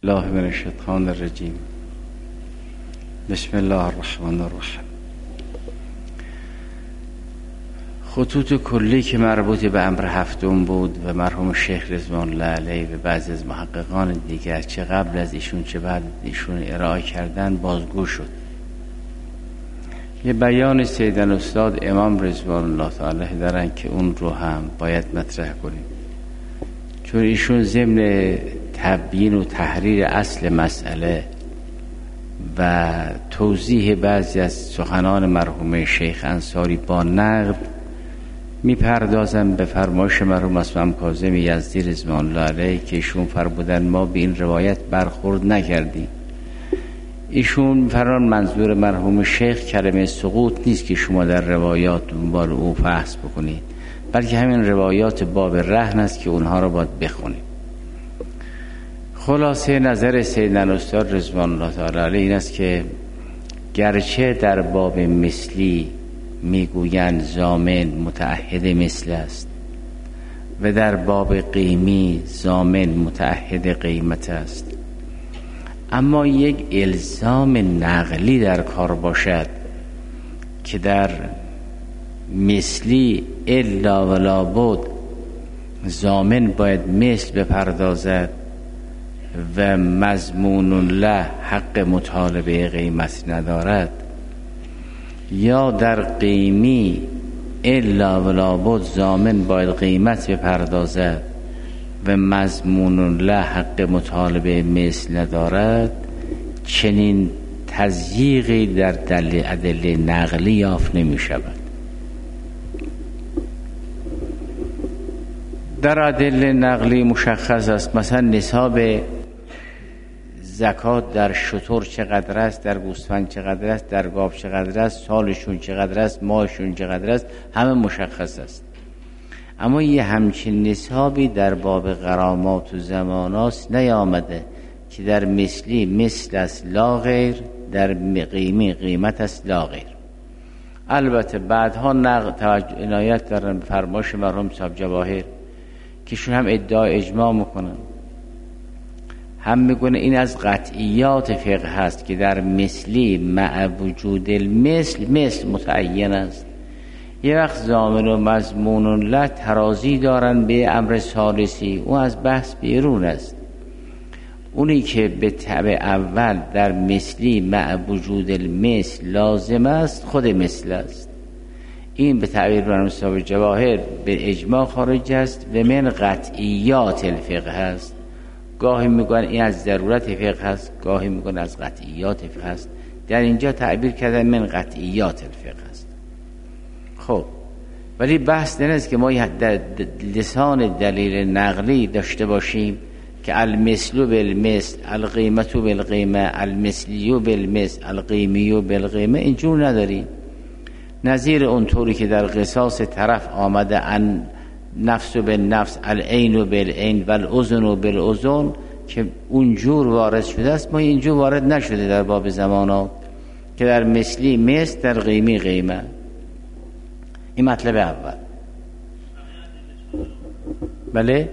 الله من الشیطان الرجیم. بسم الله الرحمن الرحیم. خطوط کلی که مربوط به امر هفتم بود و مرحوم شیخ رضوان الله علیه و بعضی از محققان دیگر چه قبل از ایشون چه بعد ایشون ارائه کردن بازگو شد. یه بیان سیدن استاد امام رضوان الله تعالی دارن که اون رو هم باید مطرح کنیم، چون ایشون ضمن تبیین و تحریر اصل مسئله و توضیح بعضی از سخنان مرحوم شیخ انصاری با نقد میپردازن به فرمایش مرحوم اسمم کاظم یزدی رضوان الله علیه که ایشون فرمودن ما به این روایت برخورد نکردیم. ایشون فرمان منظور مرحوم شیخ کلمه سقوط نیست که شما در روایات دنبال او بحث بکنید، بلکه همین روایات باب رهن است که اونها رو باید بخونید. خلاصه نظر سیدنا استاد رضوان الله تعالی علیه این است که گرچه در باب مثلی میگویند ضامن متعهد مثل است و در باب قیمی ضامن متعهد قیمت است، اما یک الزام نقلی در کار باشد که در مثلی الا ولا بد ضامن باید مثل بپردازد و مضمون له حق مطالبه قیمت ندارد، یا در قیمی الا ولا بد ضامن باید قیمت بپردازد و مضمون له حق مطالبه مثل ندارد، چنین تضییقی در ادله نقلی یافت نمی شود. در ادله نقلی مشخص است، مثلا نصاب زکات در شتر چقدر است، در گوسفند چقدر است، در گاو چقدر است، سالشون چقدر است، ماهشون چقدر است، همه مشخص است. اما یه همچین نصابی در باب غرامات و زمانات نیامده که در مثلی مثل است لا غیر، در قیمی قیمت است لا غیر. البته بعدها توجه عنایت دارن به فرمایش مرحوم صاحب جواهر که شون هم ادعای اجماع میکنن، هم میگونه این از قطعیات فقه هست که در مثلی مع وجود المثل مثل متعین است. یه وقت ضامن و مضمون له ترازی دارن به امر ثالثی، اون از بحث بیرون است. اونی که به تبع اول در مثلی مع وجود المثل لازم است خود مثل است. این به تعبیر مرحوم صاحب جواهر به اجماع خارج است و من قطعیات الفقه است. گاهی میگن این از ضرورت فقه است، گاهی میگن از قطعیات فقه است. در اینجا تعبیر کردن من قطعیات الفقه است. خب ولی بحث این است که ما در لسان دلیل نقلی داشته باشیم که المثل بالمثل، القیمت بالقیمه، المثلی بالمثل، القیمی بالقیمه، اینجور نداریم. نظیر اونطوری که در قصاص طرف آمده ان نفس بالنفس، العین بالعین و الاذن بالاذن که اونجور وارد شده است، ما اینجور وارد نشده در باب زمانات که در مثلی مثل، در قیمی قیمه. این مطلب اول. بله؟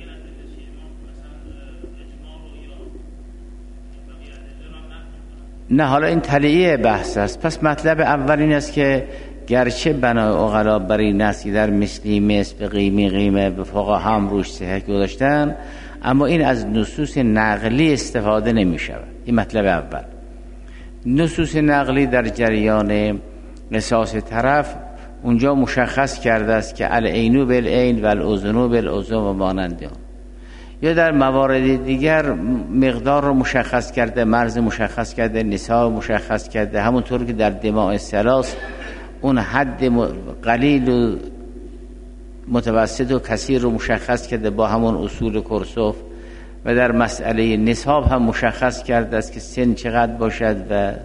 نه، حالا این تلیه بحث است. پس مطلب اول این است که گرچه بنا عقلا برای نسخ در مثلی مثل به قیمی قیمه به فقها هم روش صحت گذاشتن، اما این از نصوص نقلی استفاده نمی شود. این مطلب اول. نصوص نقلی در جریان قصاص طرف اونجا مشخص کرده است که العین بالعین و الاذن بالاذن و مانند آن، یا در موارد دیگر مقدار رو مشخص کرده، مرز مشخص کرده، نصاب مشخص کرده، همونطور که در دماء ثلاث اون حد قلیل و متوسط و کثیر رو مشخص کرده با همون اصول کرسوف، و در مسئله نصاب هم مشخص کرده است که سن چقدر باشد و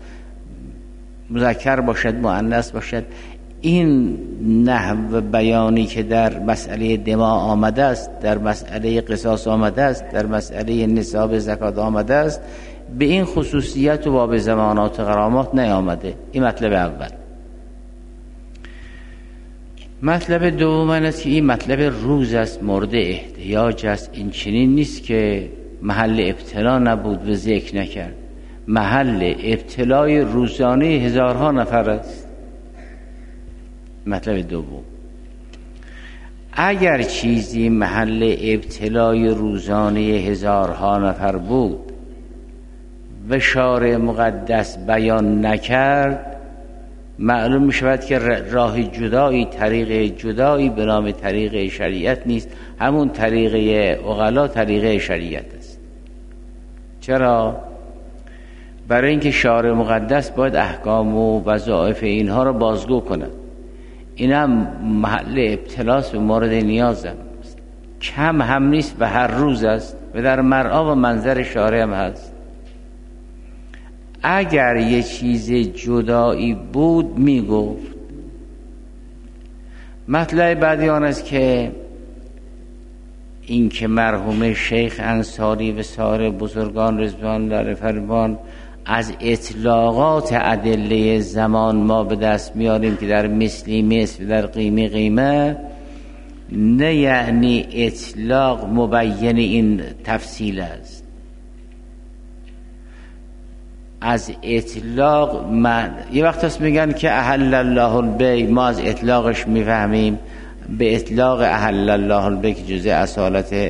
مذکر باشد مؤنث باشد. این نحو بیانی که در مسئله دماء آمده است، در مسئله قصاص آمده است، در مسئله نصاب زکات آمده است، به این خصوصیت و باب زمانات غرامات نیامده. این مطلب اول. مطلب دوم است که این مطلب روز است، مورد احتیاج است. این چنین نیست که محل ابتلا نبود و ذکر نکرد. محل ابتلای روزانه هزارها نفر است. مطلب دوم، اگر چیزی محل ابتلای روزانه هزارها نفر بود و شارع مقدس بیان نکرد، معلوم می شود که راه جدایی، طریق جدایی به نام طریق شریعت نیست، همون طریق عقلا طریق شریعت است. چرا؟ برای اینکه شارع مقدس باید احکام و وظایف اینها را بازگو کند. این هم محل ابتلاس و مورد نیاز است، کم هم نیست و هر روز است و در مرعا و منظر شارع هم هست. اگر یه چیز جدایی بود میگفت. مطلب بعدی آن است که این که مرحوم شیخ انصاری و سایر بزرگان رضوان الله فرمان از اطلاقات ادله زمان ما به دست میاریم که در مثلی مثل و در قیمه قیمه، نه یعنی اطلاق مبین این تفصیل است. از اطلاق یه وقت هست میگن که احل الله البیع، ما از اطلاقش میفهمیم به اطلاق احل الله البیع که جزء اصالت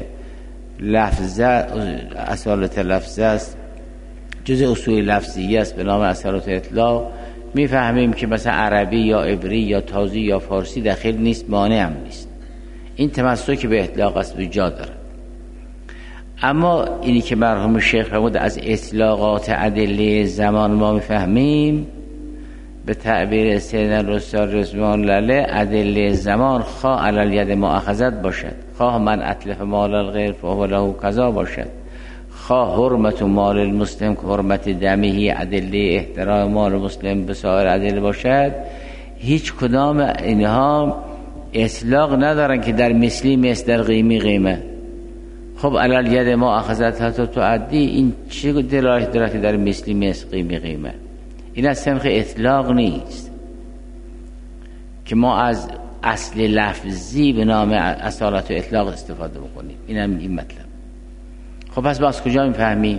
لفظه است، جزء اصول لفظی است به نام اصالت اطلاق. میفهمیم که مثلا عربی یا عبری یا تازی یا فارسی داخل نیست، مانع هم نیست. این تمسک به اطلاق است و جا داره. اما اینی که مرحوم شیخ فرمود از اطلاقات ادله زمان ما میفهمیم، به تعبیر سیدنا الاستاد رضوان الله ادله زمان خواه علی ید مؤاخذت باشد، خواه من اتلف مال الغیر فهو له قضا باشد، خواه حرمت مال المسلم که حرمت دمهی ادله احترام مال مسلم به سایر ادله باشد، هیچ کدام اینها اطلاق ندارن که در مثلی مثل در قیمی قیمه. خب علل ید ما اخذت حتی تعدی، این چه دلالت داره که در مثلی مثل قیمی قیمه؟ این از سمخ اطلاق نیست که ما از اصل لفظی به نام اصالت و اطلاق استفاده بکنیم. این هم این مطلب. خب پس با از کجا میفهمیم؟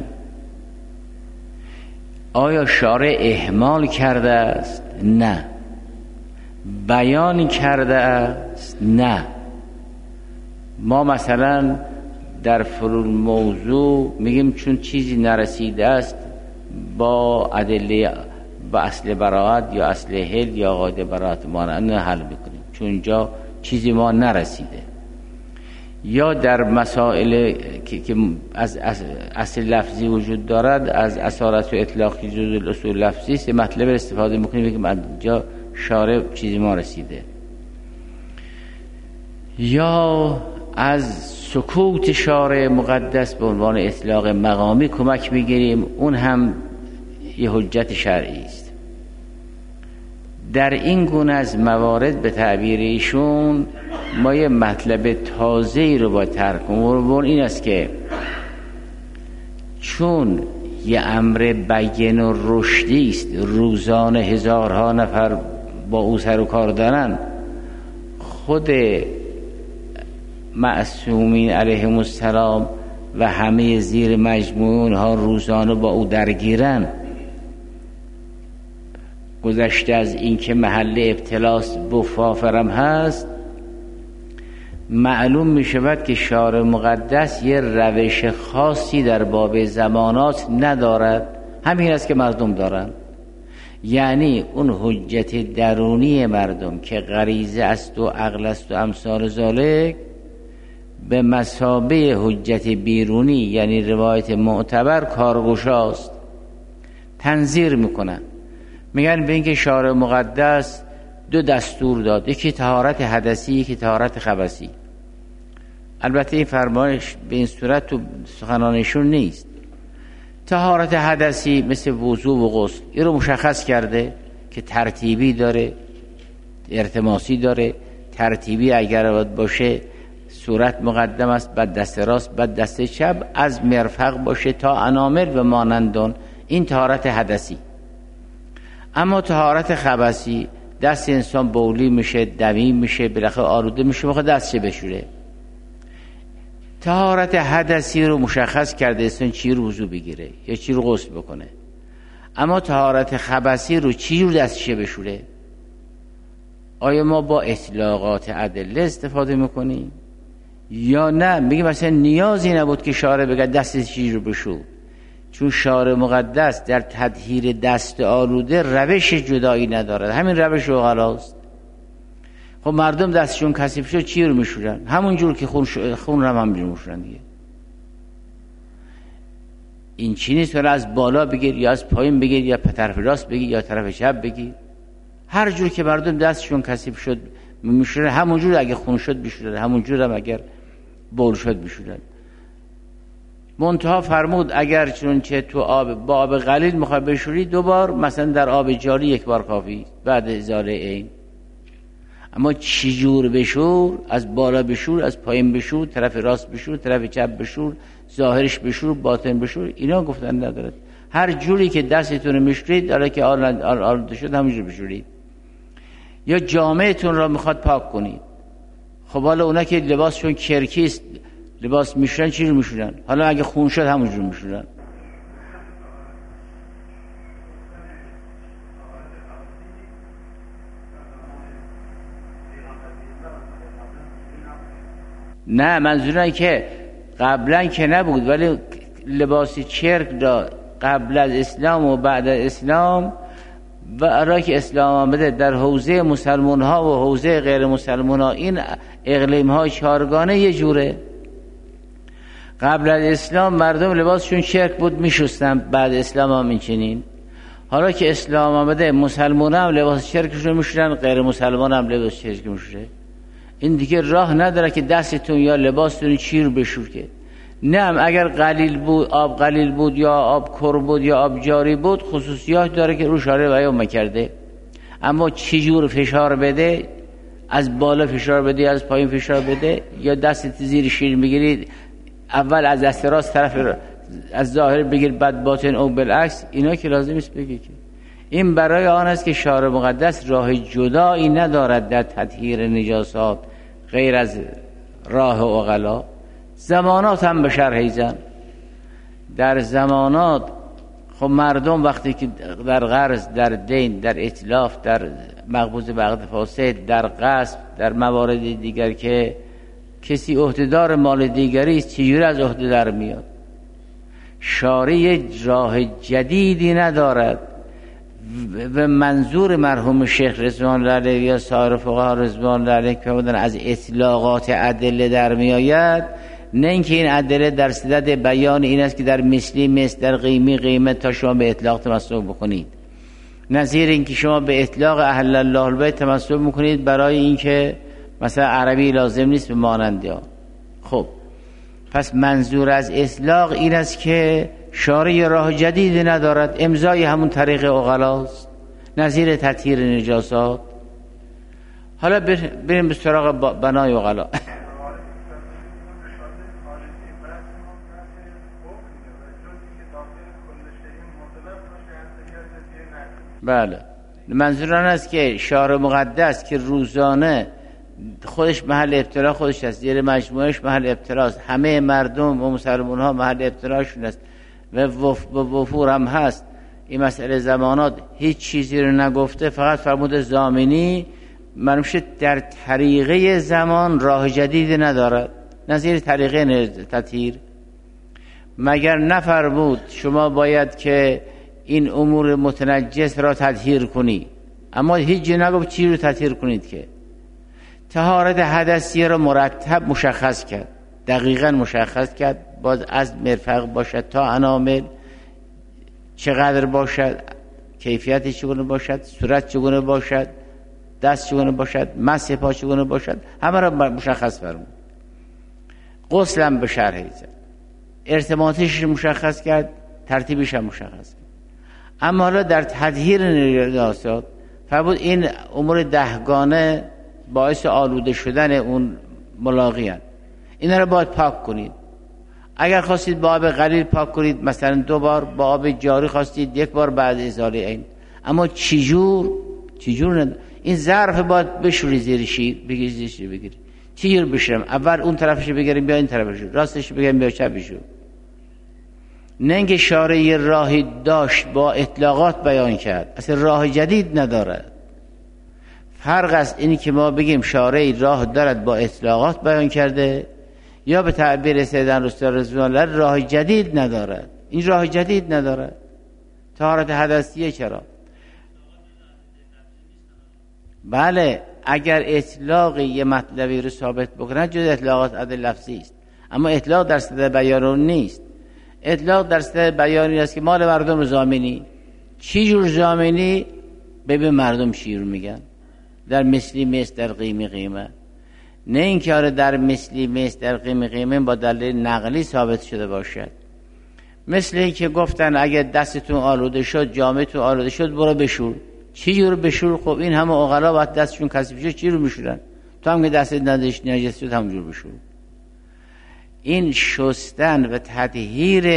آیا شارع اهمال کرده است؟ نه. بیان کرده است؟ نه. ما مثلا در فرول موضوع میگیم چون چیزی نرسیده است با ادله با اصل براءت یا اصل حل یا قاعده براءت ما نه حل میکنیم چون اینجا چیزی ما نرسیده. یا در مسائل که از اصل لفظی وجود دارد از اصالت و اطلاق که جزء الاصول لفظی است مطلب استفاده میکنیم که اینجا شارع چیزی ما رسیده. یا از سکوت شارع مقدس به عنوان اطلاق مقامی کمک میگیریم، اون هم یه حجت شرعی است. در این گونه از موارد به تعبیر ایشون ما یه مطلب تازه‌ای رو با ترک کنیم و این است که چون یه امر بیان و رشدی است، روزانه هزارها نفر با او سر و کار دارن، خود معصومین علیهم السلام و همه زیر مجموعه اونها روزانه با او درگیرن، گذشته از این که محل ابتلاس بفافرم هست، معلوم می شود که شارع مقدس یه روش خاصی در باب زمانات ندارد، همین است که مردم دارن. یعنی اون حجت درونی مردم که غریزه است و عقل است و امثال ذالک به مثابه حجت بیرونی یعنی روایت معتبر کارگشاست، تنظیر میکنن. میگن به اینکه شارع مقدس دو دستور داد، یکی طهارت حدثی یکی طهارت خبثی. البته این فرمایش به این صورت تو سخنانشون نیست. طهارت حدثی مثل وضو و غسل این رو مشخص کرده که ترتیبی داره، ارتماسی داره. ترتیبی اگر باشه صورت مقدم است، بعد دست راست، بعد دست چپ، از مرفق باشه تا انامل و مانندون، این طهارت حدثی. اما طهارت خبثی دست انسان بولی میشه، دمی میشه، بالاخره آلوده میشه، بخواد دستش بشوره. طهارت حدثی رو مشخص کرده انسان چی رو وضو بگیره یا چی رو غسل بکنه، اما طهارت خبثی رو چی رو دستشه بشوره؟ آیا ما با اطلاقات ادله استفاده میکنیم یا نه میگه مثلا نیازی نبود که شارع بگه دست چی رو بشور، چون شارع مقدس در تطهیر دست آلوده روش جدایی ندارد، همین روش اوغلاست. خب مردم دستشون کثیف شد چی رو میشورن؟ همون جور که خون رو هم همینجور میشورن دیگه. این چی نیست که از بالا بگیر یا از پایین بگیر یا طرف راست بگیر یا طرف چپ بگیر، هر جور که مردم دستشون کثیف شد میشورن، همون جور اگه خون شد میشورن، همون جور هم اگر بول شد میشورن. منتها فرمود اگر چون تو با آب قلیل میخوای بشوری 2 بار، مثلا در آب جاری 1 بار کافی بعد ازاله عین. اما چی جور بشور؟ از بالا بشور، از پایین بشور، طرف راست بشور، طرف چپ بشور، ظاهرش بشور، باطن بشور، اینا گفتن ندارد. هر جوری که دستتون میشورید داره که آلوده شد همونجور بشورید. یا جامعتون را میخواد پاک کنید، خب حالا اونا که لباسشون کرکیست لباس میشورن چی رو میشورن؟ حالا اگه خون شد همونجور میشورن. نه منظورم که قبلا که نبود، ولی لباس چرک را قبل از اسلام و بعد از اسلام و ارا که اسلام آمده در حوزه مسلمان ها و حوزه غیر مسلمان ها، این اقلیم های 4گانه یه جوره. قبل از اسلام مردم لباسشون چرک بود میشستن، بعد اسلام هم اینچنین. حالا که اسلام آمده مسلمان هم لباس چرکشون میشورن، غیر مسلمان هم لباس چرک میشوره. این دیگه راه نداره که دستتون یا لباستون چی رو بشور که. نه اگر قلیل بود، آب قلیل بود یا آب کر بود یا آب جاری بود، خصوصیات داره که رو شارع بیان کرده. اما چی جور فشار بده، از بالا فشار بده، از پایین فشار بده، یا دستت زیر شیر میگیرید اول از دست راست طرف از ظاهر بگیر بعد باطن او بالعکس، اینا که لازم است بگی که این برای آن است که شارع مقدس راه جدایی ندارد در تطهیر نجاسات غیر از راه عقلا. زمانات هم به شرح زن. در زمانات خب مردم وقتی که در قرض، در دین، در اتلاف، در مقبوض بعقد فاسد، در غصب، در موارد دیگر که کسی عهدهدار مال دیگری است، چجوری از عهده در میاد؟ شارع راه جدیدی ندارد و منظور مرحوم شیخ رضوان الله علیه یا سایر فقها رضوان الله علیه که بودن از اطلاقات ادله در میآید، نه اینکه این ادله در صدد بیان این است که در مثلی مثل، در قیمی قیمت تا شما به اطلاق تمسک بکنید، نظیر اینکه شما به اطلاق اهل الله البیت تمسک بکنید برای اینکه مثلا عربی لازم نیست به مانند ها. خب پس منظور از اطلاق این است که شارع راه جدیدی ندارد، امضای همون طریق عقلاست، نظیر تطهیر نجاسات. حالا بریم به سراغ بنای عقلا. بله منظور آن است که شارع مقدس که روزانه خودش محل ابتلا خودش است، زیر مجموعش محل ابتلاست، همه مردم و مسلمان ها محل ابتلاشون است و وفور هم هست. این مسئله زمانات هیچ چیزی رو نگفته، فقط فرمود زامنی منوشه در طریقه زمان راه جدیدی ندارد نظیر طریقه تطهیر. مگر نفرمود شما باید که این امور متنجس را تطهیر کنی، اما هیچ جا نگفت چی رو تطهیر کنید که. طهارت حدثی را مرتب مشخص کرد، دقیقا مشخص کرد، باز از مرفق باشد تا انامل، چقدر باشد، کیفیت چگونه باشد، صورت چگونه باشد، دست چگونه باشد، مسح پا چگونه باشد، همه را مشخص فرمود. غسل هم به شرح زد، ارتباطش مشخص کرد، ترتیبش هم مشخص کرد. اما حالا در تطهیر نجاسات فرمود این امور 10گانه باعث آلوده شدن اون ملاقی هست، اینا رو باید پاک کنید. اگر خواستید با آب قلیل پاک کنید، مثلا 2 بار، با آب جاری خواستید 1 بار بعد ازاله عین. اما چجور این ظرف باید بشوری زیر شیر، بگیری زیر شیر بگیری، چی جور بشم؟ اول اون طرفشو بگیریم بیا این طرفشو، راستش بگیریم بیا چپشو. نه اینکه شارع راهی داشت با اطلاقات بیان کرد، اصلا راه جدید ندارد. فرق است اینی که ما بگیم شارع راه دارد با اطلاقات بیان کرده، یا به تعبیر سیدنا رسول الله راه جدید ندارد. این راه جدید ندارد. طهارت حدثیه چرا؟ بله، اگر اطلاق یه مطلبی رو ثابت بکنه جز اطلاقات عدل لفظی است، اما اطلاق در صدد بیان نیست. اطلاق در صدد بیانی است که مال مردم ضامنی. چی جور ضامنی؟ ببین مردم چی رو میگن، در مثلی مثل، در قیمی قیمه. نه اینکه آره در مثلی مثل، در قیمی قیمه با دلیل نقلی ثابت شده باشد. مثل این که گفتن اگه دستتون آلوده شد، جامتون آلوده شد، برو بشور. چی جور بشور؟ خب این همه عقلا باید دستشون کثیف شد، چی رو میشورن؟ تو هم که دستت نجس شد همونجور بشور. این شستن و تطهیر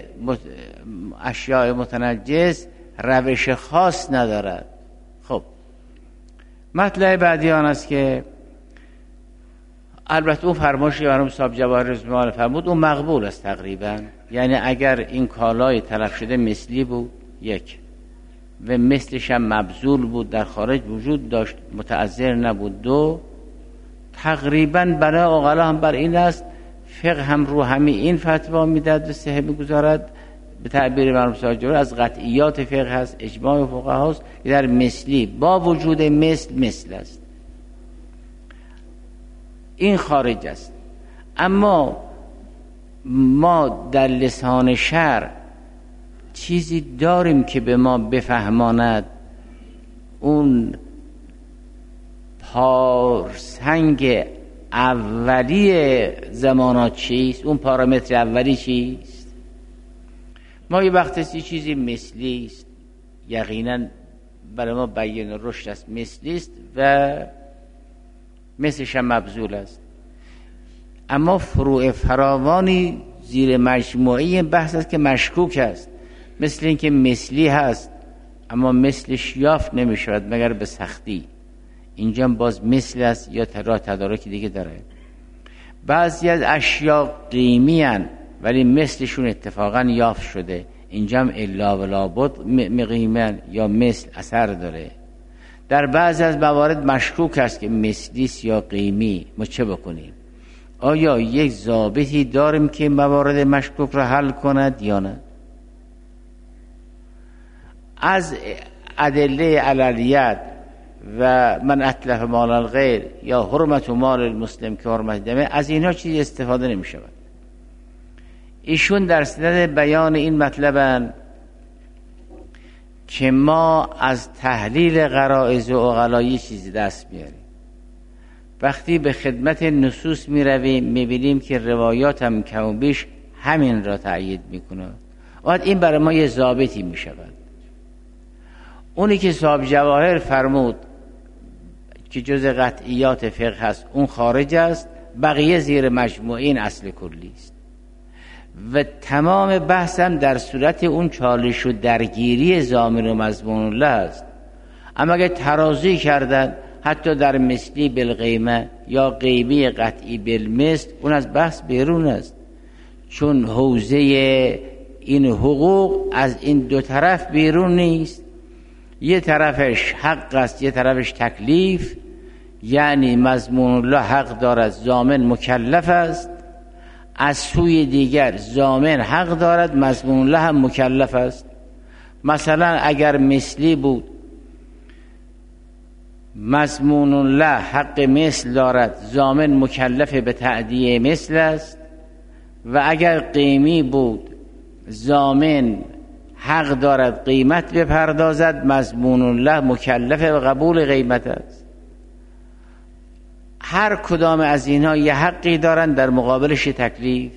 اشیاء متنجس روش خاص ندارد. خب مطلب بعدی آن است که البته اون فرمایشی مرحوم صاحب جواهر رزمال فرمود اون مقبول است تقریبا. یعنی اگر این کالای تلف شده مثلی بود یک و مثلش هم مبذول بود، در خارج وجود داشت، متعذر نبود، دو تقریبا برای عقلا هم بر این است، فقه هم رو همین این فتوا میداد و صحیح میگذارد. به تعبیر مرحوم صاحب جواهر از قطعیات فقه هست، اجماع فقها هست که در مثلی با وجود مثل است، این خارج است. اما ما در لسان شرع چیزی داریم که به ما بفهماند اون پارسنگ اولی زمانات چیست، اون پارامتر اولی چیست. ما یه وقتی چیزی مثلی است، یقینا برای ما بیان رشد است، مثلی است و مثلش هم مبذول است. اما فروع فراوانی زیر مجموعه بحث است که مشکوک است، مثل این که مثلی هست اما مثلش یافت نمی شود مگر به سختی، اینجا باز مثل است یا تدارک دیگه داره. بعضی از اشیاء قیمی هن ولی مثلشون اتفاقا یافت شده، اینجا هم الا و لابد قیمن یا مثل اثر داره. در بعضی از موارد مشکوک است که مثلیست یا قیمی، ما چه بکنیم؟ آیا یک ضابطی داریم که موارد مشکوک را حل کند یا نه؟ از ادله علیت و من اتلف مال الغیر یا حرمت مال المسلم که حرمت دمه، از اینها چیزی استفاده نمی شود. ایشون در صدد بیان این مطلبن که ما از تحلیل غرایز و عقلایی چیزی دست میاریم. وقتی به خدمت نصوص می رویم می بینیم که روایات هم کم و بیش همین را تأیید میکنه. بعد این برای ما یه ضابطی می شود. اونی که صاحب جواهر فرمود که جز قطعیات فقه هست اون خارج است، بقیه زیر مجموعه این اصل کلی است و تمام بحثم در صورت اون چالش و درگیری ضامن و مضمون الله است. اما اگه ترازی کردن حتی در مثلی بالقیمه یا قیمی قطعی بالمثل، اون از بحث بیرون است، چون حوزه این حقوق از این دو طرف بیرون نیست. یه طرفش حق است، یه طرفش تکلیف، یعنی مضمون الله حق دارد، ضامن مکلف است. از سوی دیگر ضامن حق دارد، مضمون الله هم مکلف است. مثلا اگر مثلی بود، مضمون الله حق مثل دارد، ضامن مکلف به تأدیه مثل است. و اگر قیمی بود، ضامن حق دارد قیمت بپردازد، مضمون الله مکلف به قبول قیمت است. هر کدام از اینها یه حقی دارن، در مقابلش تکلیف.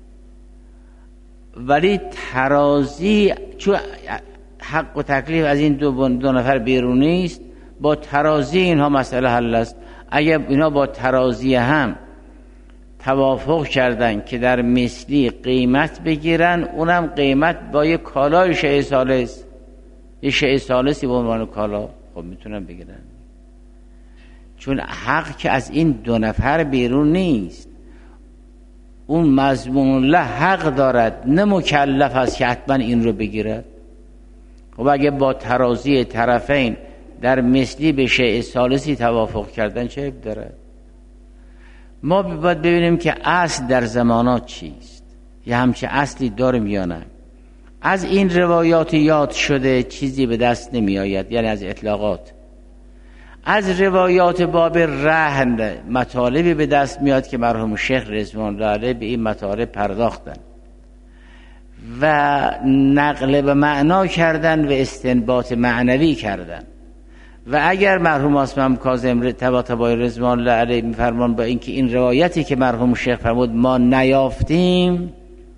ولی ترازی، چون حق و تکلیف از این دو نفر بیرون نیست، با ترازی اینها مسئله حل است. اگر اینها با ترازی هم توافق کردن که در مثلی قیمت بگیرن، اونم قیمت با یک کالای شیء ثالث، یه شیء ثالثی به عنوان کالا، خب میتونن بگیرن. چون حق که از این دو نفر بیرون نیست. اون مضمون الله حق دارد، نه مکلف است که حتما این رو بگیرد. خب اگه با ترازی طرفین در مثلی به شیء ثالثی توافق کردن چه عیب دارد؟ ما باید ببینیم که اصل در زمانات چیست، یه همچه اصلی داریم یا نه. از این روایات یاد شده چیزی به دست نمی آید، یعنی از اطلاقات. از روایات باب رهن مطالبی به دست میاد که مرحوم شیخ رضوان الله علیه به این مطالب پرداختن و نقل به معنا کردن و استنباط معنوی کردن. و اگر مرحوم اسمم کاظم طباطبایی رضوان الله علیه میفرمان با اینکه این روایتی که مرحوم شیخ فرمود ما نیافتیم،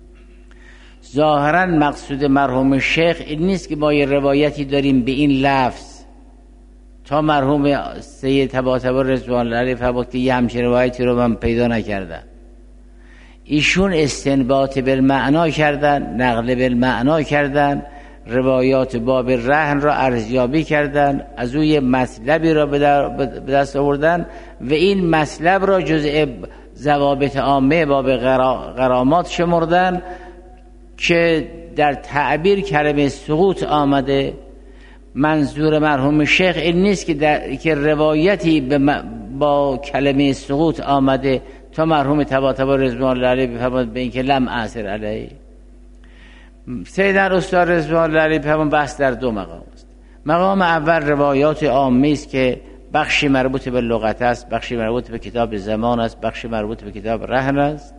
ظاهرا مقصود مرحوم شیخ این نیست که ما یه روایتی داریم به این لفظ تا مرحوم سید طباطبایی رضوان الله علیه فرمود که یه همچین روایتی رو من پیدا نکردم. ایشون استنباط بالمعنا کردن، نقل بالمعنا کردن، روایات باب رهن را ارزیابی کردن، از او یه مطلبی را به دست آوردن و این مطلب را جزء ضوابط عامه باب غرامات شمردن که در تعبیر کلمه سقوط آمده. منظور مرحوم شیخ این نیست که روایتی با کلمه سقوط آمده تا مرحوم طباطبایی رضوان الله علیه بفرماید به اینکه لم اثر علیه. سیدنا استاد رضوان الله علیه بفرماید بحث در دو مقام است. مقام اول روایات عامه است که بخشی مربوط به لغت است، بخشی مربوط به کتاب زمان است، بخشی مربوط به کتاب رهن است.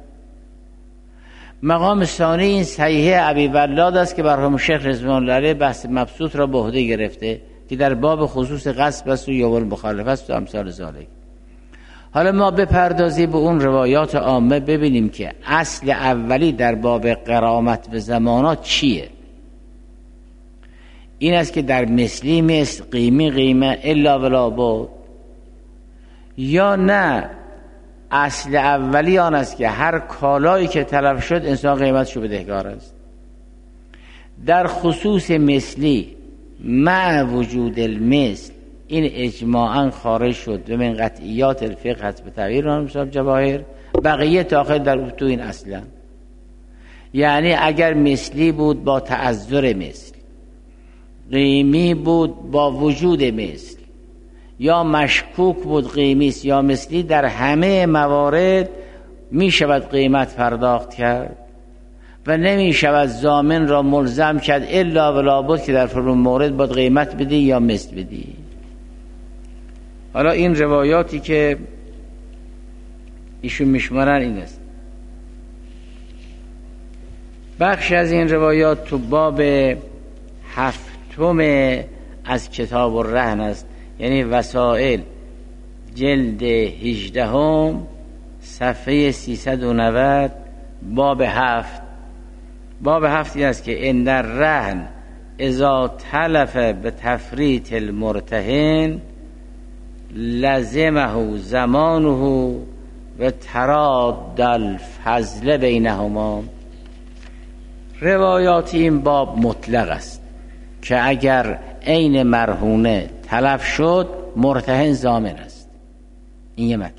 مقام ثانی این صحیحه ابی ولاد است که مرحوم شیخ رضوان الله علیه بحث مبسوط را به عهده گرفته که در باب خصوص غصب است و یوم مخالفه است و امثال ذالک. حالا ما بپردازیم به اون روایات عامه ببینیم که اصل اولی در باب غرامت و ضمانات چیه. این است که در مثلی مثل، قیمی قیمه، الا ولا بود، یا نه اصل اولی آن است که هر کالایی که تلف شد انسان قیمتشو بدهکار است. در خصوص مثلی مع وجود المثل این اجماعاً خارج شد و من قطعیات الفقه هست به تغییر آن حساب جواهر، بقیه تاخیر در تو این اصلا. یعنی اگر مثلی بود با تعذر مثل، قیمی بود با وجود مثل، یا مشکوک بود قیمیست یا مثلی، در همه موارد می شود قیمت پرداخت کرد و نمی شود ضامن را ملزم کرد الا ولا بود که در فلان مورد باید قیمت بدی یا مثل بدی. حالا این روایاتی که ایشون میشمارن این است. بخش از این روایات تو باب هفتم از کتاب الرهن است، یعنی وسائل جلد 18 صفحه 390 باب 7. باب 7 این است که ان الرهن اذا تلف به تفریط المرتهن لزمه زمانه و تراد الفضل بینهما. روایات این باب مطلق است که اگر عین مرهونه تلف شد مرتهن ضامن است. این یه مطلب.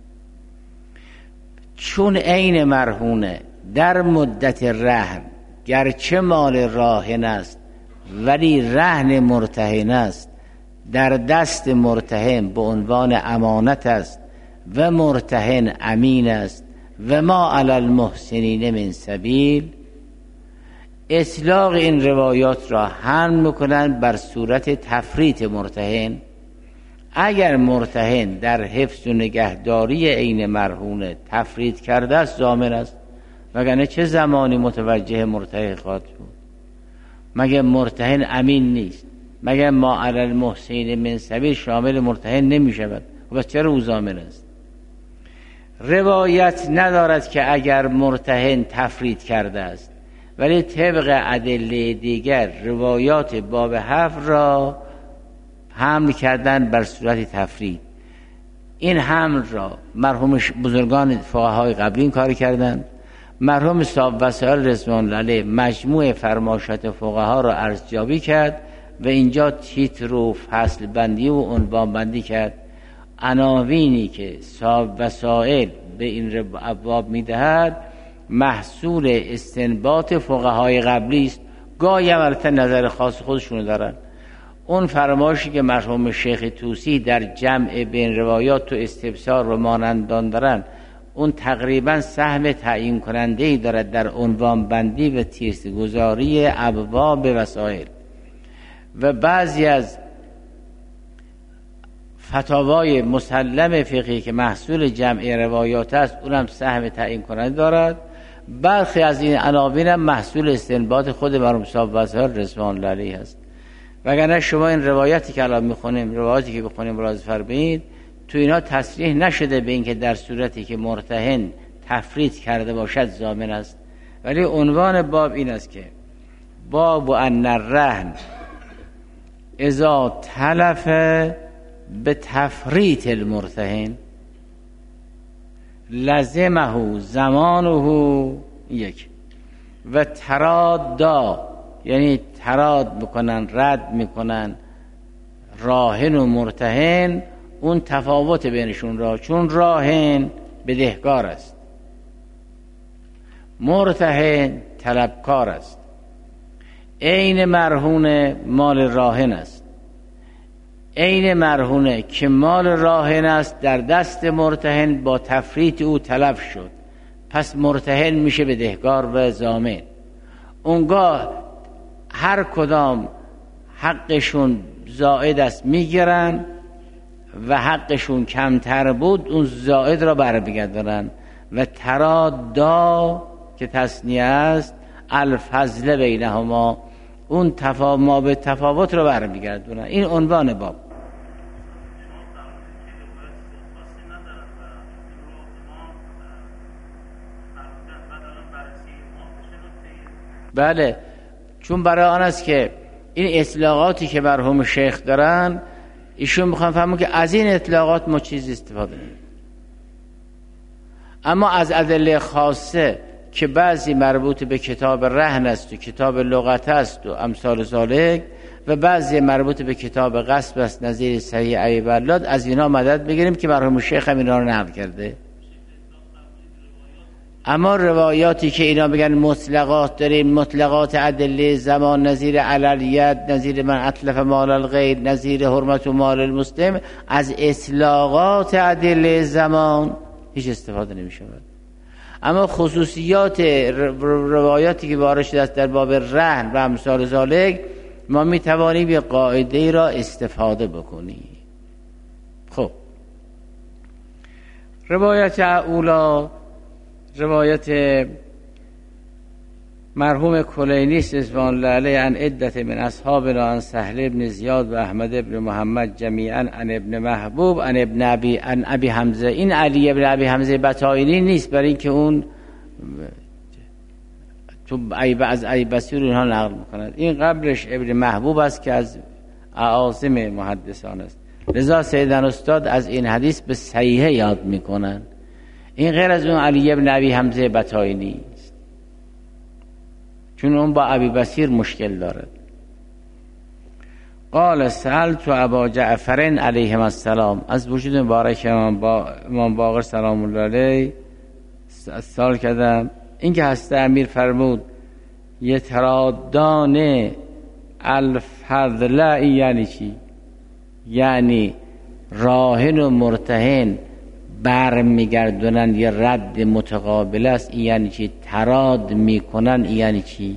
چون عین مرهونه در مدت رهن گرچه مال راهن است ولی رهن مرتهن است، در دست مرتهن به عنوان امانت است و مرتهن امین است و ما علی المحسنین من سبیل، اطلاق این روایات را حمل میکنند بر صورت تفریط مرتهن. اگر مرتهن در حفظ و نگهداری عین مرهونه تفریط کرده است ضامن است، وگرنه چه زمانی متوجه مرتهن خواهد بود؟ مگه مرتهن امین نیست؟ مگه ما علی المحسنین من سبیل شامل مرتهن نمی شود؟ و بس چرا او ضامن است؟ روایت ندارد که اگر مرتهن تفریط کرده است، ولی طبق ادله دیگر روایات باب 7 را حمل کردن بر صورت تفریط. این حمل را مرحوم بزرگان فقهای قبلین کاری کردند. مرحوم صاحب وسائل رضوان الله علیه مجموع فرمایشات فقها را ارزیابی کرد و اینجا تیتر و فصل بندی و عنوان بندی کرد. عناوینی که صاحب وسائل به این ابواب میدهد محصول استنباط فقهای قبلی است. گاهی هم البته نظر خاص خودشونو دارن. اون فرمایشی که مرحوم شیخ طوسی در جمع بین روایات و استبصار و مانندان دارن، اون تقریبا سهم تعیین کننده‌ای دارد در عنوان بندی و تیرگذاری ابواب وسائل. و بعضی از فتاوای مسلم فقهی که محصول جمع روایات است، اونم سهم تعیین کننده دارد. برخی از این عناوین هم محصول استنباط خود مرحوم صاحب وسائل رضوان الله علیه است. وگرنه شما این روایاتی که الان میخونیم، روایاتی که بخونیم ملاحظه فرمایید، تو اینا تصریح نشده به این که در صورتی که مرتهن تفرید کرده باشد ضامن است. ولی عنوان باب این است که باب ان الرهن اذا تلف به تفریط المرتهن لزمه زمانه یک و ترادا، یعنی تراد میکنن، رد میکنن راهن و مرتهن، اون تفاوت بینشون را، چون راهن بدهکار است، مرتهن طلبکار است. عین مرهون مال راهن است، عین مرهونه که مال راهن است در دست مرتهن با تفریط او تلف شد، پس مرتهن میشه بدهکار و ضامن. اونگاه هر کدام حقشون زائد است میگیرن و حقشون کمتر بود اون زائد را برمیگردونن. و ترادا که تثنیه است، الفضل بینهما، اون ما به تفاوت را برمیگردونن. این عنوان باب. بله، چون برای آن است که این اطلاقاتی که مرحوم شیخ دارن، ایشون میخوان فهمون که از این اطلاقات ما چیز استفاده نمیم. اما از ادله خاصه که بعضی مربوط به کتاب رهن است و کتاب لغت است و امثال ذالک، و بعضی مربوط به کتاب غصب است نظیر صحیح ابی بلاد، از اینا مدد بگیریم که مرحوم شیخ هم اینا رو نقل کرده. اما روایاتی که اینا بگن مطلقات داریم، مطلقات ادله زمان، نظیر علیت، نظیر من اتلف مال الغیر، نظیر حرمت و مال المسلم، از اطلاقات ادله زمان هیچ استفاده نمی شود. اما خصوصیات روایاتی که وارد شده است در باب رهن و امثال ذالک، ما می توانیم یه قاعده را استفاده بکنیم. خب، روایت اولا روایت مرحوم کلینی رضوان الله علیه عن عدت من اصحابنا عن سهل بن زیاد و احمد بن محمد جمیعا عن ابن محبوب عن ابن ابی حمزه. این علی ابن ابی حمزه بطائینی نیست، برای اینکه اون تو از ای بصیر اینها نقل میکند. این قبلش ابن محبوب است که از اعاظم محدثان است. لذا سیدنا استاد از این حدیث به صحیحه یاد میکنن. این غیر از اون علی ابن ابی حمزه بطائینی است، چون اون با ابی بصیر مشکل دارد. قال سألت ابا جعفر علیه السلام، از وجود مبارک امام باقر سلام الله علیه سوال کردم. این که هست امیر فرمود یترادان الفضل، یعنی چی؟ یعنی راهن و مرتهن برمیگردونن، یه رد متقابل است. این یعنی چی؟ تراد میکنن. این یعنی چی؟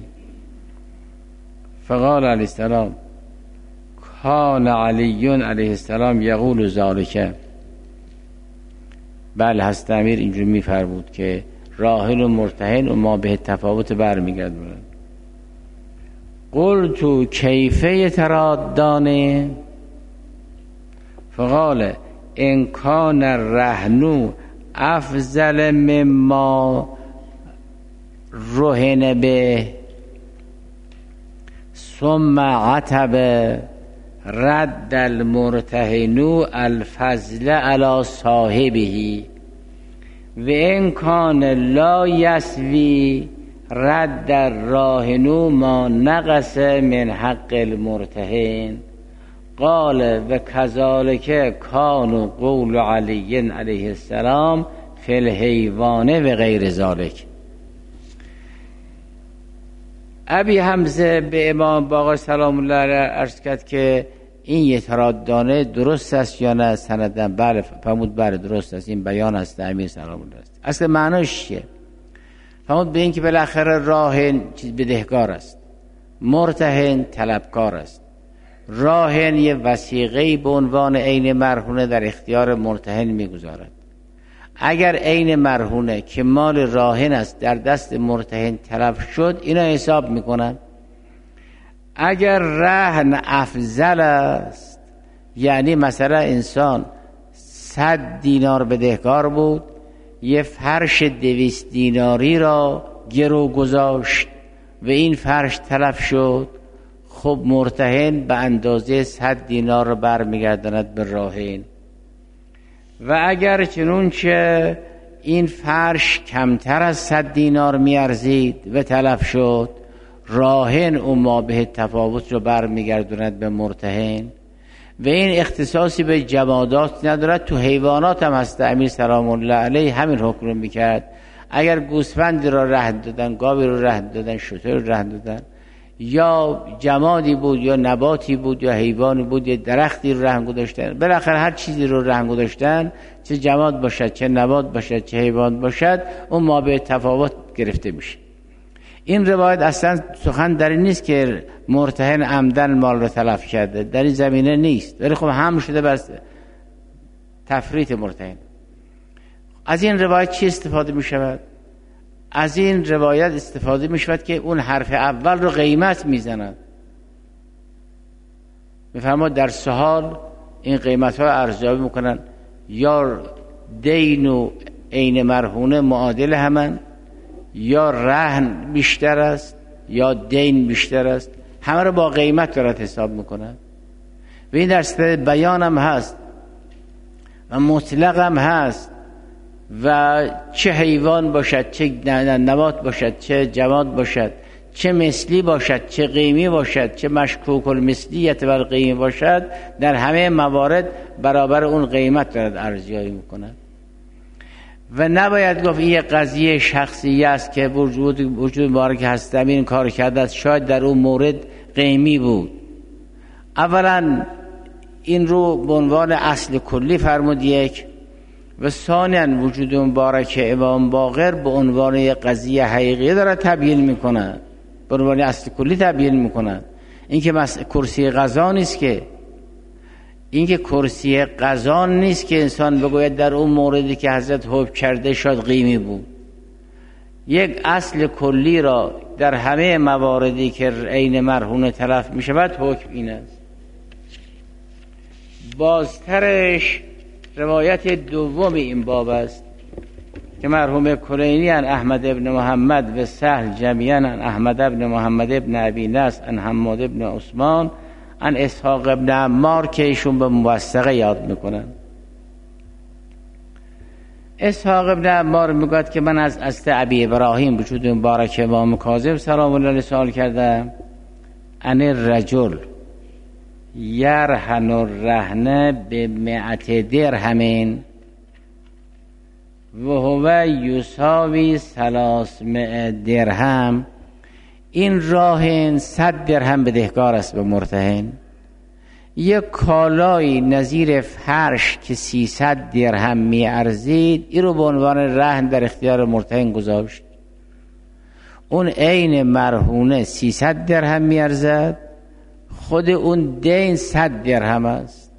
فقال علیه السلام کان علی علیه السلام یقول ذالک. بله، هست امیر اینجور میفرمود که راهن و مرتهن و ما به تفاوت برمیگردونن. قلت کیف یترادان؟ فقال ان کان الرهن افضل مما رهن به ثم عتب رد المرتهن الفضل علی صاحبه و ان کان لا یسوی رد الراهن ما نقص من حق المرتهن. قال و کذالک کان قول علی علیه السلام فی الحیوان و غیر ذالک. ابی حمزه به امام باقر سلام الله علیه عرض کرد که این یترادانه درست است یا نه سندن؟ بله. فرمود بله درست است، این بیان است امیر سلام الله است. اصل معناش چیه؟ فرمود به این که بالاخره راهن چیز بدهکار است، مرتهن طلبکار است. راهن یه وثیقه‌ای به عنوان عین مرهونه در اختیار مرتهن میگذارد. اگر عین مرهونه که مال راهن است در دست مرتهن تلف شد، اینا حساب میکنن. اگر رهن افضل است، یعنی مثلا انسان 100 دینار بدهکار بود، یه فرش 200 دیناری را گرو گذاشت و این فرش تلف شد، خب مرتهن به اندازه 100 دینار را برمیگرداند به راهن. و اگر چنونچه این فرش کمتر از 100 دینار میارزید و تلف شد، راهن اون مابه تفاوت رو برمیگرداند به مرتهن. و این اختصاصی به جمادات ندارد، تو حیوانات هم هست. امیر سلام الله علیه همین حکم رو میکرد. اگر گوسفندی را رهن دادن، گاوی رو رهن دادن، شتر رو رهن دادن، یا جمادی بود یا نباتی بود یا حیوانی بود یا درختی رو رهن گذاشتن، بالاخره هر چیزی رو رهن گذاشتن، چه جماد باشد چه نبات باشد چه حیوان باشد، اون مابه تفاوت گرفته میشه. این روایت اصلا سخن در این نیست که مرتهن عمدن مال رو تلف کرده، در این زمینه نیست، ولی خب هم شده بس تفریط مرتهن. از این روایت چی استفاده می شود؟ از این روایت استفاده می شود که اون حرف اول رو قیمت می زند. می فرماد در سهال این قیمت ها ارزیابی می کنن، یا دین و عین مرهونه معادل همن، یا رهن بیشتر است یا دین بیشتر است، همه رو با قیمت دارد حساب میکنن. و این در صورت بیان هم هست و مطلق هم هست، و چه حیوان باشد، چه نبات باشد، چه جماد باشد، چه مثلی باشد، چه قیمی باشد، چه مشکوک المثلیت و قیمی باشد، در همه موارد برابر اون قیمت دارد ارزیابی میکنن. و نباید گفت این قضیه شخصی است که وجود مبارک هستم این کار کرده است، شاید در اون مورد قیمی بود. اولا این رو به عنوان اصل کلی فرمود یک، و ثانیا وجود مبارک امام باقر به عنوان یک قضیه حقیقی داره تبیین میکنه، به عنوان اصل کلی تبیین میکنه. این که کرسی قضا نیست، که این که کرسی قضا نیست که انسان بگوید در اون موردی که حضرت حکم کرده شاید قیمی بود. یک اصل کلی را در همه مواردی که عین مرهون تلف می شود حکم این است. بازترش روایت دوم این باب است که مرحوم کلینی عن احمد ابن محمد و سهل جمیعا عن احمد ابن محمد ابن ابی نصر عن حماد ابن عثمان عن اسحاق ابن عمار که ایشون به موثقه یاد میکنن. اسحاق ابن عمار میگوید که من از ابی ابراهیم وجود مبارک امام کاظم سلام الله علیه سوال کردم، ان الرجل یرهن الرهن به 100 درهم و هو یساوی 300 درهم. این راهن 100 درهم بدهکار است به مرتهن. یک کالای نظیر فرش که 300 درهم می ارزید، این رو به عنوان رهن در اختیار مرتهن گذاشت. اون عین مرهونه 300 درهم می ارزد، خود اون دین 100 درهم است.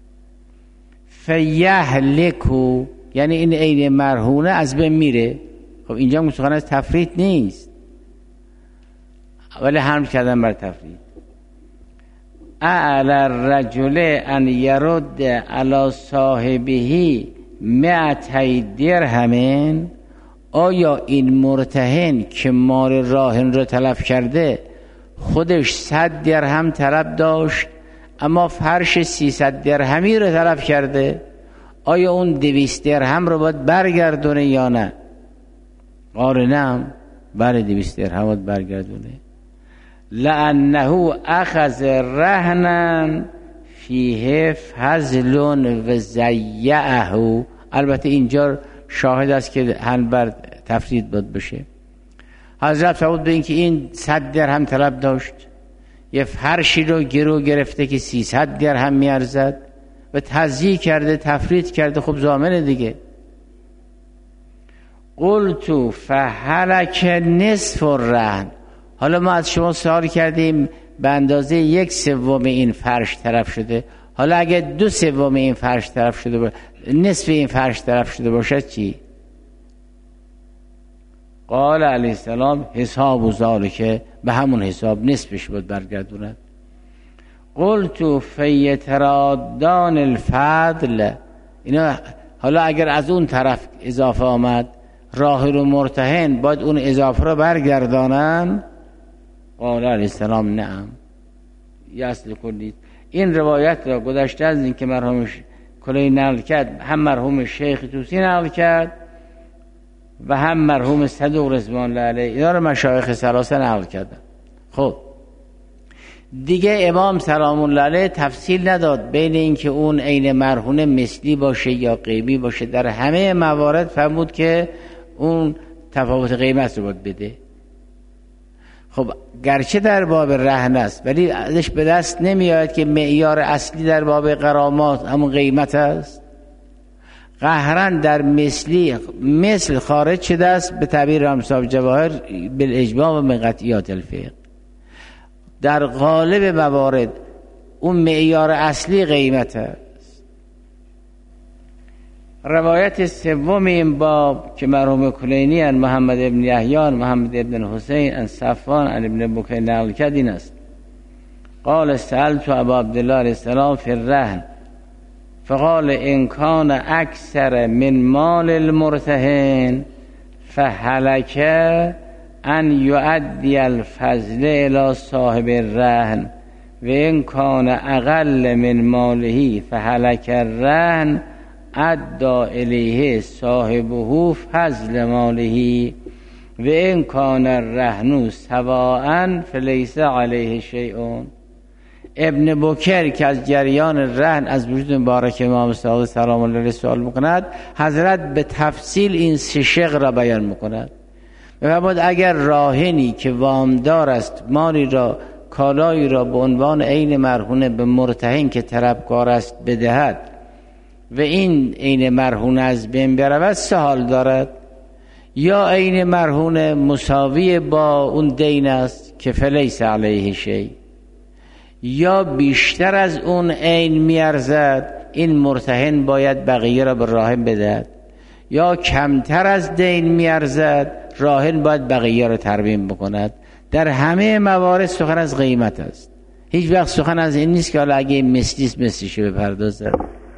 فیهلکو، یعنی این عین مرهونه از بین میره. خب اینجا سخن از تفریط نیست، ولی حمل کردن بر تفریط. اعلی الرجل ان یرد علی صاحبه 200 درهم. آیا این مرتهن که مال راهن رو تلف کرده خودش 100 درهم طلب داشت اما فرش 300 درهمی رو تلف کرده، آیا اون 200 درهم رو باید برگردونه یا نه؟ آره نه، بله 200 درهم باید برگردونه. لأنه اخذ رهنا فیه فضل و زیعه. البته اینجا شاهد است که هنبر تفرید بود بشه. حضرت فرمود به این که این 100 درهم طلب داشت، یه فرشی رو گرو گرفته که 300 درهم میارزد و تضییع کرده، تفرید کرده، خب ضامنه دیگه. قلت فهلک نصف الرهن. حالا ما از شما سوال کردیم به اندازه 1/3 این فرش طرف شده، حالا اگه 2/3 این فرش طرف شده باشه، نصف این فرش طرف شده باشه چی؟ قال علیه السلام حساب ذالک، به همون حساب نصفش بود برگردوند. قلت فیترادان الفضل. اینا حالا اگر از اون طرف اضافه آمد راهل و مرتهن باید اون اضافه رو برگردانن؟ قال علیه السلام نعم. یه اصل کلی. این روایت را گذشته از این که مرحوم کلینی نقل کرد، هم مرحوم شیخ طوسی نقل کرد و هم مرحوم صدوق رضوان الله علیه، اینا رو مشایخ ثلاثه نقل کردن. خب دیگه امام سلام الله علیه تفصیل نداد بین این که اون عین مرهون مثلی باشه یا غیبی باشه. در همه موارد فرمود که اون تفاوت قیمت رو باید بده. خب گرچه در باب رهن است ولی ازش به دست نمیاد که معیار اصلی در باب غرامات همون قیمت است. قهرن در مثل خارج شده است به تعبیر رامصاب جواهر بالاجماع و من قطعیات الفقه. در غالب موارد اون معیار اصلی قیمت است. روایت سوم این باب که مرحوم کلینی ان محمد ابن یحیی محمد ابن حسین ان صفوان ان ابن بکیر نقل کرد این است. قال سألت ابا عبدالله علیه السلام فی الرهن فقال ان کان اکثر من مال المرتهن فهلک ان یؤدی الفضل الی صاحب الرهن و ان کان اقل من ماله فهلک الرهن ادى الیه صاحبه فضل ماله و ان کان الرهن سواء فلیس علیه شیء. ابن بکر که از جریان رهن از وجود مبارک امام صادق سلام الله علیه سوال میکند، حضرت به تفصیل این 3 شق را بیان میکند. و اگر راهنی که وامدار است مالی را، کالایی را به عنوان عین مرهونه به مرتهن که طلبکار است بدهد و این عین مرهون از بین برود 3 حال دارد. یا عین مرهون مساوی با اون دین است که فلیس علیه شیء، یا بیشتر از اون عین میارزد این مرتهن باید بقیه را به راهن بدهد، یا کمتر از دین میارزد راهن باید بقیه را ترمیم بکند. در همه موارد سخن از قیمت است. هیچ وقت سخن از این نیست که حالا اگه مثلیست مثلیشو بپردازد.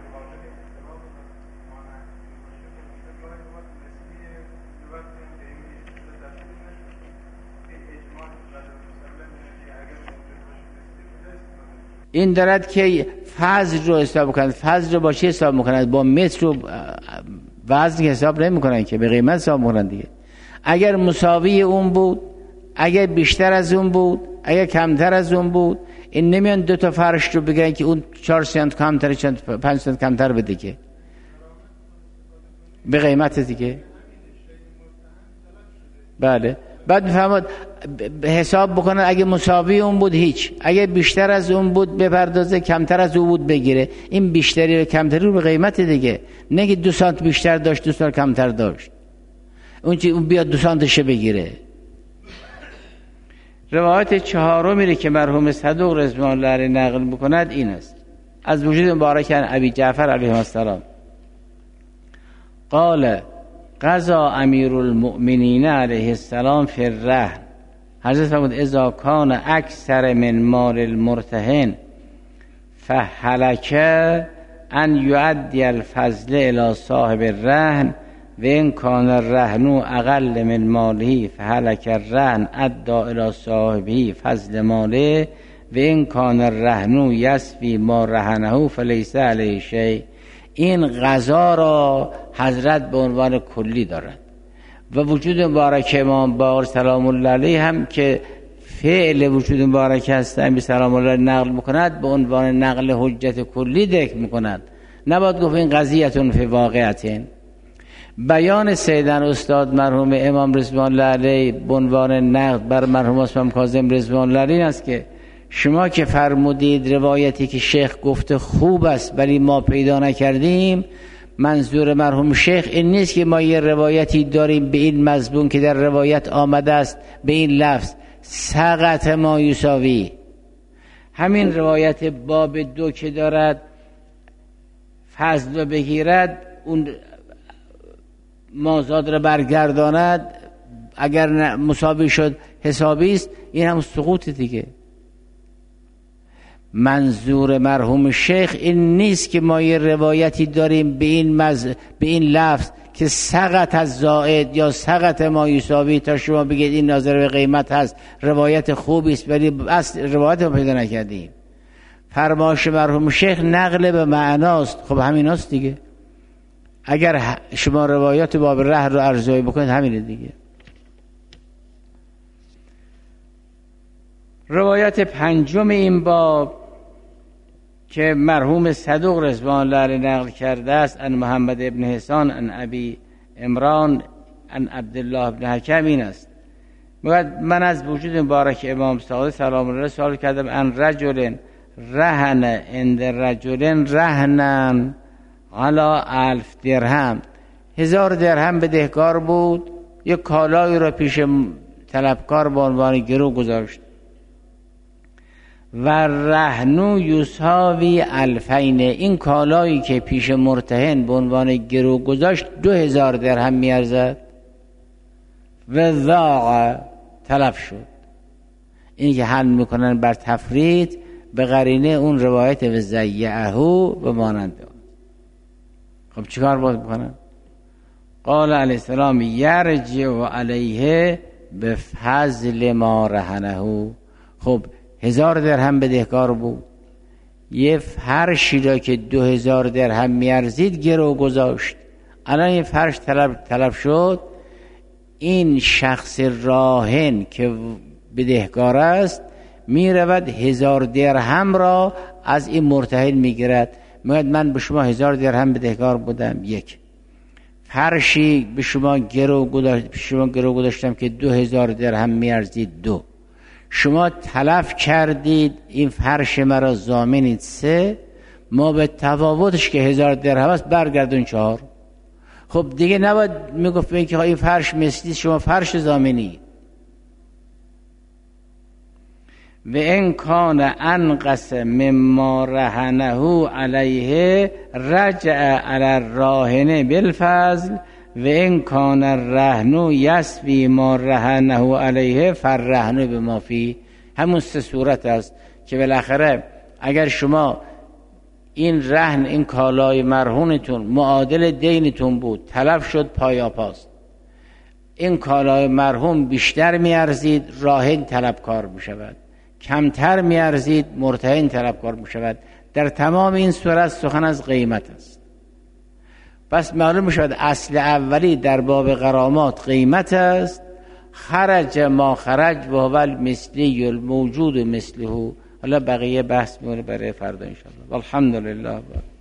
این دارد که فضل رو حساب کند. فضل رو با چی حساب میکنند؟ با متر و وزن حساب نمیکنند که به قیمت حساب میکنند دیگه. اگر مساوی اون بود، اگر بیشتر از اون بود، اگر کمتر از اون بود، این نمیان 2 تا فرش رو بگن که اون 4 سنت کمتر 5 سنت کمتر بده که به قیمت دیگه. بله. بعد میفهمد حساب بکنه اگه مساوی اون بود هیچ، اگه بیشتر از اون بود بپردازه، کمتر از اون بود بگیره. این بیشتری و کمتری رو به قیمت دیگه، نه که 2 سانت بیشتر داشت 2 سانت کمتر داشت اون بیاد 2 سانتش بگیره. روایت 4 میره که مرحوم صدوق رضوان الله علیه نقل میکند این است از وجود مبارک ابی جعفر علیه السلام قال قضا امیر المؤمنین علیه السلام فی الرهن. حضرت فرمود اذا کان اکثر من مال المرتهن فهلک ان یؤدی الفضل الی صاحب الرهن و ان کان الرهن اقل من ماله فهلک الرهن ادى الی صاحبه فضل ماله و ان کان الرهن یسفی ما رهنه فلیس علیه شیء. این قضا را حضرت به عنوان کلی دارد و وجود مبارک امام باقر سلام الله علیه هم که فعل وجود مبارک هست امیر سلام الله نقل میکند به عنوان نقل حجت کلی ذکر میکند. نباید گفت این قضیتون فی واقعتین. بیان سیدن استاد مرحوم امام رضوان الله علیه به عنوان نقد بر مرحوم اسماعیل کاظم رضوان الله علیه است که شما که فرمودید روایتی که شیخ گفته خوب است ولی ما پیدا نکردیم، منظور مرحوم شیخ این نیست که ما یه روایتی داریم به این مضمون که در روایت آمده است به این لفظ سقط ما یساوی. همین روایت باب 2 که دارد فضل بگیرد اون مازاد را برگرداند، اگر مساوی شد حسابی است، این هم سقوط دیگه. منظور مرحوم شیخ این نیست که ما یه روایتی داریم به این لفظ که سقط از زائد یا سقط ما یساوی تا شما بگید این ناظر به قیمت هست، روایت خوبی است ولی اصل روایت رو پیدا نکردیم. فرمایش مرحوم شیخ نقل به معناست. خب همین است دیگه. اگر شما روایات باب ره رو ارزیابی بکنید همینه دیگه. روایت 5 این باب که مرحوم صدوق رضوان الله علیه نقل کرده است ان محمد ابن حسان ان ابی عمران ان عبدالله ابن حکم این است: من از وجود مبارک امام صادق سلام الله سوال کردم ان رجل رهن عند رجل رهنن علی 1000 درهم، 1000 درهم بدهکار بود، یک کالایی را پیش طلبکار به عنوان گرو گذاشت و رهنو یساوی 2000، این کالایی که پیش مرتهن به عنوان گرو گذاشت 2000 درهم میارزد و ضاع تلف شد. این که حل میکنن بر تفرید به قرینه اون روایت و زیعه و مانند. خب چیکار باید بکنن؟ قال علیه السلام یرجع علیه به فضل ما رهنه. خب 1000 درهم بدهکار بود، یه فرشی را که 2000 درهم میارزید گرو گذاشت، الان این فرش طلب شد، این شخص راهن که بدهکار است میرود 1000 درهم را از این مرتهن میگیرد، میگه من به شما 1000 درهم بدهکار بودم، یک فرشی به شما گرو گذاشتم که 2000 درهم میارزید، دو شما تلف کردید این فرش مرا ضامنید، سه ما به تفاوتش که 1000 درهم است برگردون، چهار. خب دیگه نباید میگفت که این فرش مثلی شما فرش ضامنید. و ان کان انقص مما رهنه علیه رجع علی الراهن بالفضل و ان کان الرهن یسوی ما رهنه علیه فالرهن بما فی. همون سه صورت است که بالاخره اگر شما این رهن، این کالای مرهونتون معادل دینتون بود، تلف شد پایاپاست، این کالای مرهون بیشتر میارزید، راهن طلبکار میشود، کمتر میارزید، مرتهن طلبکار میشود. در تمام این صورت سخن از قیمت است. پس معلوم شد اصل اولی در باب غرامات قیمت است. خرج ما خرج و هو المثلی الموجود مثله. حالا بقیه بحث میونه برای فردا ان شاء الله. الحمدلله.